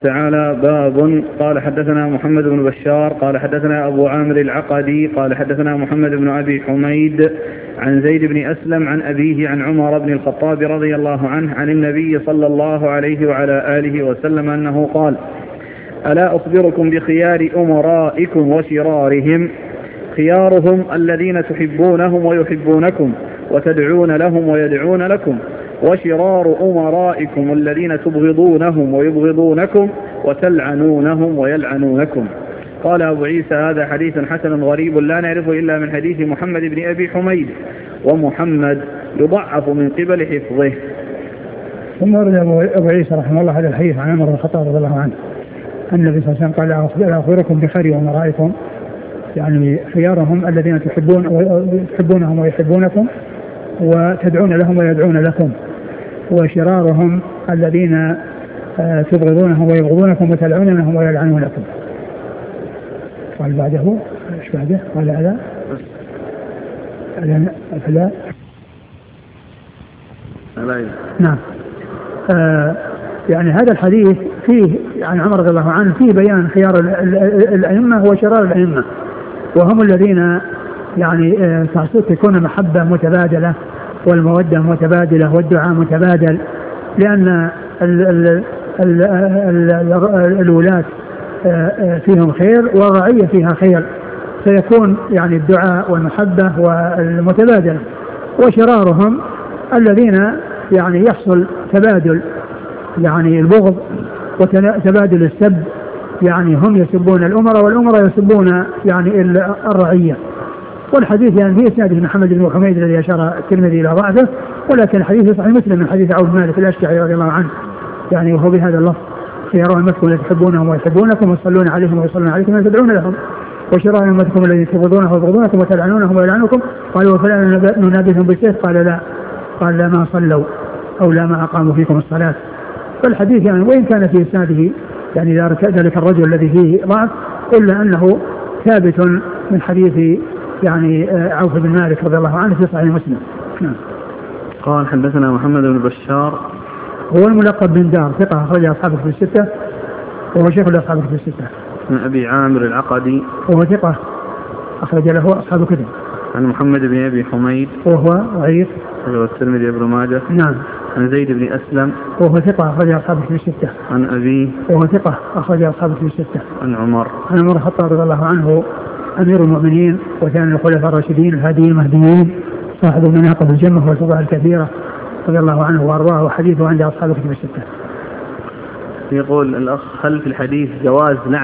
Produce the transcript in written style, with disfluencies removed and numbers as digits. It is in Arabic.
تعالى. باب. قال حدثنا محمد بن بشار قال حدثنا أبو عامر العقدي قال حدثنا محمد بن أبي حميد عن زيد بن أسلم عن أبيه عن عمر بن الخطاب رضي الله عنه عن النبي صلى الله عليه وعلى آله وسلم أنه قال: ألا أخبركم بخيار أمرائكم وشرارهم؟ خيارهم الذين تحبونهم ويحبونكم وتدعون لهم ويدعون لكم، وشرار أمرائكم الذين تبغضونهم ويبغضونكم وتلعنونهم ويلعنونكم. قال أبو عيسى: هذا حديث حسن غريب لا نعرفه إلا من حديث محمد بن أبي حميد، ومحمد يضعف من قبل حفظه. ثم ورد أبو عيسى رحمه الله هذا الحديث عن عمر بن الخطاب رضي الله عنه أن النبي صلى الله عليه وسلم قال: ألا أخبركم بخير أمرائكم، يعني خيارهم الذين تحبونهم ويحبونكم وتدعون لهم ويدعون لكم، وشرارهم الذين تبغضونهم ويبغضونكم وتلعنونهم ويلعنونكم. قال بعده ايش بعده؟ قال ألا نعم. يعني هذا الحديث فيه عن عمر رضي الله عنه فيه بيان خيار الأئمة وشرار الأئمة، وهم الذين يعني تكون محبة متبادلة والمودة متبادلة والدعاء متبادل، لأن الولاة فيهم خير والرعية فيها خير، فيكون يعني الدعاء والمحبة والمتبادل. وشرارهم الذين يعني يحصل تبادل يعني البغض وتبادل السب، يعني هم يسبون الأمراء والأمراء يسبون يعني الرعية. والحديث يعني فيه اسناد محمد بن حميد الذي أشار الترمذي إلى ضعفه، ولكن الحديث صحيح مسلم من حديث عوف مالك الأشجعي رضي الله عنه، يعني وهو بهذا اللفظ: خيار أمتكم الذين تحبونهم ويحبونكم ويصلون عليهم ويصلون عليكم وتدعون لهم، وشرار أمتكم الذين تبغضونهم ويبغضونكم وتلعنونهم ويلعنكم. قالوا: فلا ننابذهم بالسيف؟ قال: لا. قال: لا ما صلوا أو لا ما أقاموا فيكم الصلاة. فالحديث يعني وإن كان في إسناده يعني ذلك الرجل الذي فيه ضعف، إلا أنه ثابت من حديث يعني عوف بن مالك رضي الله عنه في صحيح مسلم. نعم. قال حدثنا محمد بن بشار هو الملقب بن دار، ثقة أخرج أصحابه في الستة وهو شيخ لأصحابه في الستة. عن أبي عامر العقدي وهو ثقة أخرج له أصحاب كتب. عن محمد بن أبي حميد وهو ضعيف والترمذي وابن ماجه. نعم. عن زيد بن أسلم وهو ثقة أخرج أصحابه في الستة. عن أبيه وهو ثقة أخرج أصحابه في الستة. عن عمر الخطاب رضي الله عنه أمير المؤمنين وثاني الخلفاء الراشدين الهاديين المهديين صاحب المناقب الجمة والفضائل الكثيرة رضي الله عنه وأرضاه، وحديثه عند أصحاب الكتب الستة. يقول الأخ: هل في الحديث جواز